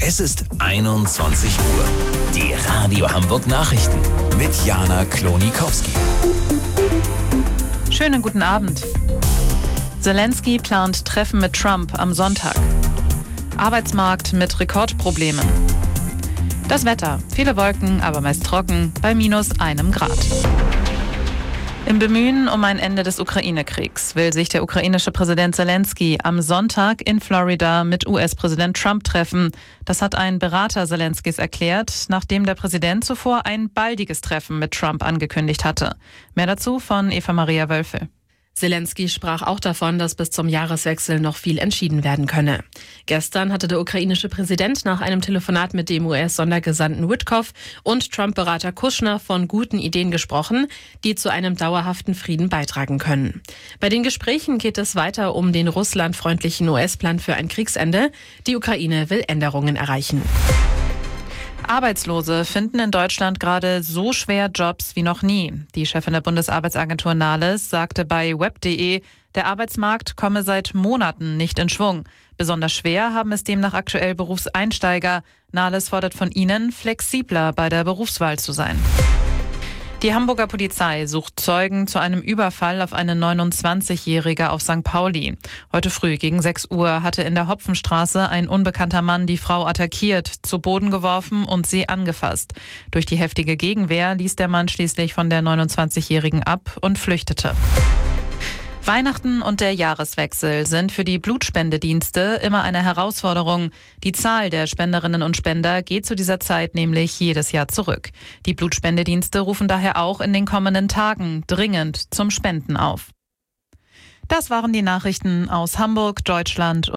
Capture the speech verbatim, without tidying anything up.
Es ist einundzwanzig Uhr. Die Radio Hamburg Nachrichten mit Jana Klonikowski. Schönen guten Abend. Zelensky plant Treffen mit Trump am Sonntag. Arbeitsmarkt mit Rekordproblemen. Das Wetter. Viele Wolken, aber meist trocken, bei minus einem Grad. Im Bemühen um ein Ende des Ukraine-Kriegs will sich der ukrainische Präsident Zelensky am Sonntag in Florida mit U S-Präsident Trump treffen. Das hat ein Berater Zelenskys erklärt, nachdem der Präsident zuvor ein baldiges Treffen mit Trump angekündigt hatte. Mehr dazu von Eva Maria Wölfe. Zelensky sprach auch davon, dass bis zum Jahreswechsel noch viel entschieden werden könne. Gestern hatte der ukrainische Präsident nach einem Telefonat mit dem U S-Sondergesandten Witkoff und Trump-Berater Kushner von guten Ideen gesprochen, die zu einem dauerhaften Frieden beitragen können. Bei den Gesprächen geht es weiter um den russlandfreundlichen U S-Plan für ein Kriegsende. Die Ukraine will Änderungen erreichen. Arbeitslose finden in Deutschland gerade so schwer Jobs wie noch nie. Die Chefin der Bundesarbeitsagentur Nahles sagte bei web punkt de, der Arbeitsmarkt komme seit Monaten nicht in Schwung. Besonders schwer haben es demnach aktuell Berufseinsteiger. Nahles fordert von ihnen, flexibler bei der Berufswahl zu sein. Die Hamburger Polizei sucht Zeugen zu einem Überfall auf eine neunundzwanzigjährige auf Sankt Pauli. Heute früh gegen sechs Uhr hatte in der Hopfenstraße ein unbekannter Mann die Frau attackiert, zu Boden geworfen und sie angefasst. Durch die heftige Gegenwehr ließ der Mann schließlich von der neunundzwanzigjährigen ab und flüchtete. Weihnachten und der Jahreswechsel sind für die Blutspendedienste immer eine Herausforderung. Die Zahl der Spenderinnen und Spender geht zu dieser Zeit nämlich jedes Jahr zurück. Die Blutspendedienste rufen daher auch in den kommenden Tagen dringend zum Spenden auf. Das waren die Nachrichten aus Hamburg, Deutschland